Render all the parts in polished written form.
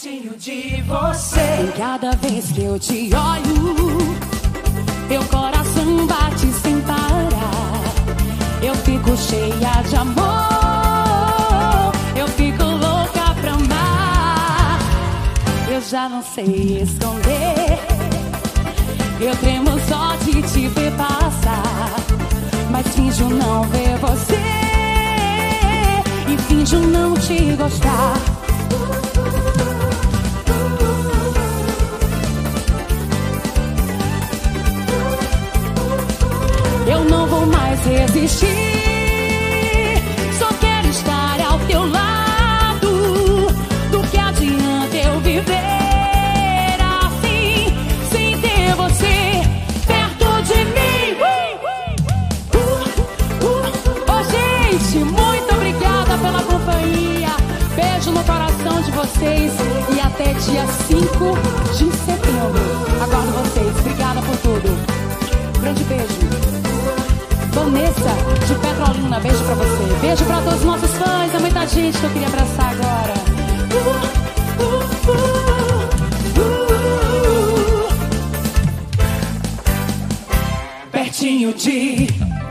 pertinho de você. E cada vez que eu te olho, meu coração bate sem parar. Eu fico cheia de amor, eu fico louca pra amar. Eu já não sei esconder, eu tremo só de te ver passar. Mas finjo não ver você e finjo não te gostar. Eu não vou mais resistir, só quero estar ao teu lado. Do que adianta eu viver assim, sem ter você perto de mim? Gente, muito obrigada pela companhia. Beijo no coração de vocês e até dia 5 de setembro. Aguardo vocês. Obrigada por tudo. Grande beijo. Vanessa de Petrolina, beijo pra você. Beijo pra todos os nossos fãs. É muita gente que eu queria abraçar agora. Pertinho de...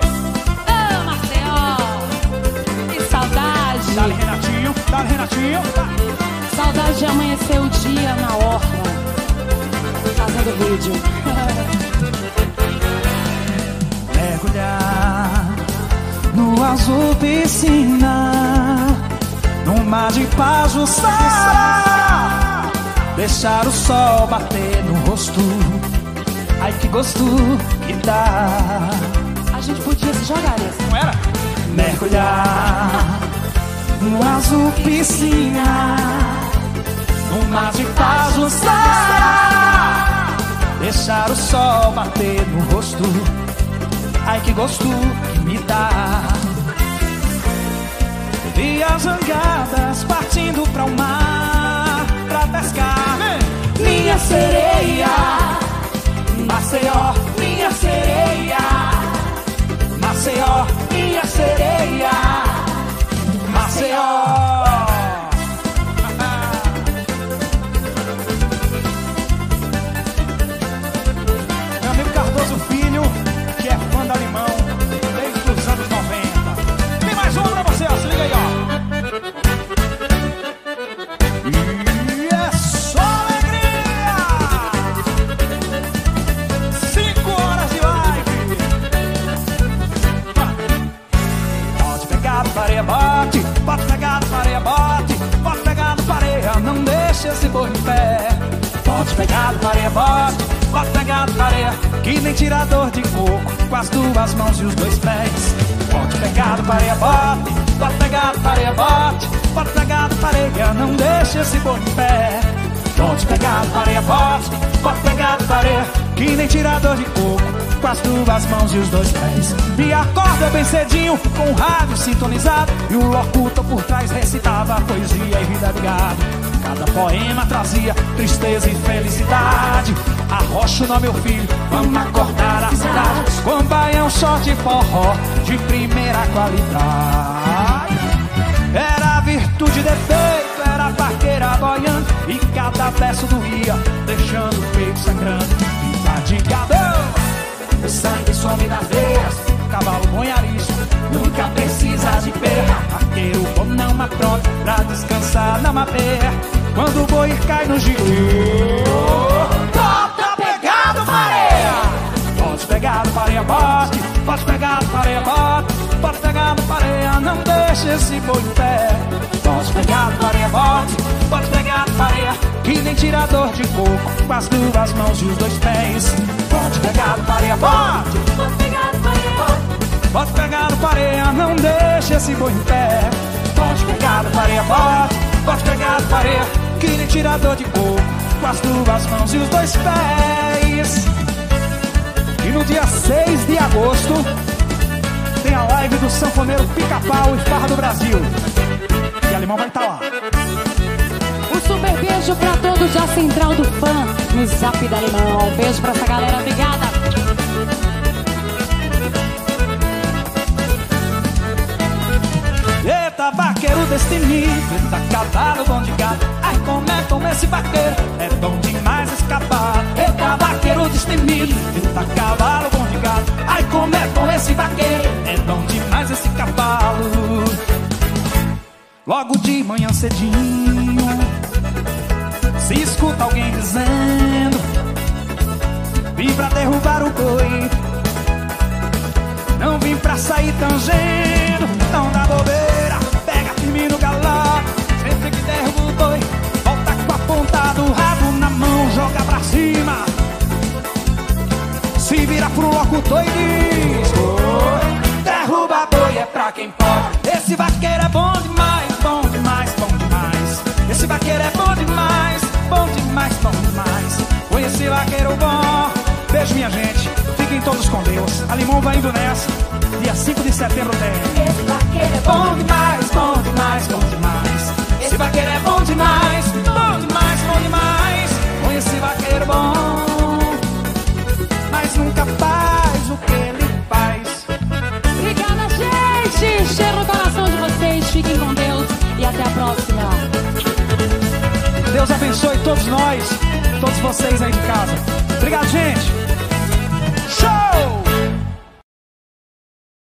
Dale, Renatinho, dale, Renatinho. Saudade de amanhecer o dia na orla, fazendo vídeo. Mergulhar no azul piscina, no mar de Pajuçara. Deixar o sol bater no rosto, ai que gosto que dá. A gente podia se jogar nesse, não era? Mergulhar no azul piscina, no mar de Pajuçara. Deixar o sol bater no rosto, ai que gosto que me dá. Vi as jangadas partindo pra o mar, pra pescar. Minha sereia, Maceió, minha sereia, Maceió, minha sereia, Maceió. Meu amigo Cardoso Filho, que é fã da Limão desde os anos 90. Tem mais uma pra você, ó. Se liga aí, ó. E é só alegria! 5 horas de live. Pode pegar no pareia, bote. Pode pegar no pareia, bote. Pode pegar no pareia, não deixa esse boi em pé. Pode pegar no pareia, bote. Pode pegar no pareia, que nem tirador de coco, com as duas mãos e os dois pés. Pode pegar no pareia, bote. Pode pegar no pareia, bote. Pode pegar no pareia, não deixa esse boi em pé. Pode pegar no pareia, bote. Pode pegar no pareia, que nem tirador de coco, com as duas mãos e os dois pés. E acorda bem cedinho, com o rádio sintonizado, e o locutor por trás recitava a poesia e vida de gado. Cada poema trazia tristeza e felicidade. Arrocha o nome, meu filho, vamos acordar a cidade, com baião, short e forró de primeira qualidade. Era virtude e defeito, era vaqueira boiando, e cada verso doía, deixando o peito sangrando. Vida de gado, o sangue some das veias, cavalo bom e arisco, nunca precisa de perra. Vaqueiro bom não apronta, pra descansar não aperta. Quando o boi cai no giro, tá pegado pareia. Pode pegar no pareia, bote. Pode pegar no pareia, bote. Pode pegar no pareia, não deixa esse boi em pé. Pode pegar no pareia, bote. Pode pegar no pareia, que nem tirador de coco, com as duas mãos e os dois pés. Pode pegar no pareia, bote. Pode pegar no pareia, bote. Pode pegar no pareia, não deixa esse boi em pé. Pode pegar no pareia, bote. Pode pegar no pareia, que nem tirador de coco, com as duas mãos e os dois pés. E no dia 6 de agosto tem a live do sanfoneiro Pica-Pau e Farra do Brasil, e a Limão vai estar lá. Um super beijo pra todos da Central do Fã no Zap da Limão. Beijo pra essa galera, obrigada. E Eita, vaqueiro destemido, eita, cavalo bom de gato. Ai, como esse vaqueiro é bom demais esse cavalo. Eita, vaqueiro destemido, eita, cavalo bom de gato. Ai, como esse vaqueiro é bom demais esse cavalo. Logo de manhã cedinho se escuta alguém dizendo: vim pra derrubar o boi, não vim pra sair tangendo. Não dá bobeira, pega firme no galope. Sempre que derruba o boi, volta com a ponta do rabo na mão, joga pra cima, se vira pro locutor e diz: oh, derruba boi é pra quem pode. Esse vaqueiro é bom demais, bom demais, bom demais. Esse vaqueiro é bom demais, bom demais, bom demais. Foi esse vaqueiro bom. Beijo, minha gente, fiquem todos com Deus. A Limão vai indo nessa, dia 5 de setembro tem. Esse vaqueiro é bom demais, bom demais, bom demais. Esse vaqueiro é bom demais, bom demais, bom demais. Foi esse vaqueiro bom, mas nunca faz o que ele faz. Obrigada, gente. Cheiro no coração de vocês. Fiquem com Deus e até a próxima. Deus abençoe todos nós, todos vocês aí de casa. Obrigado, gente.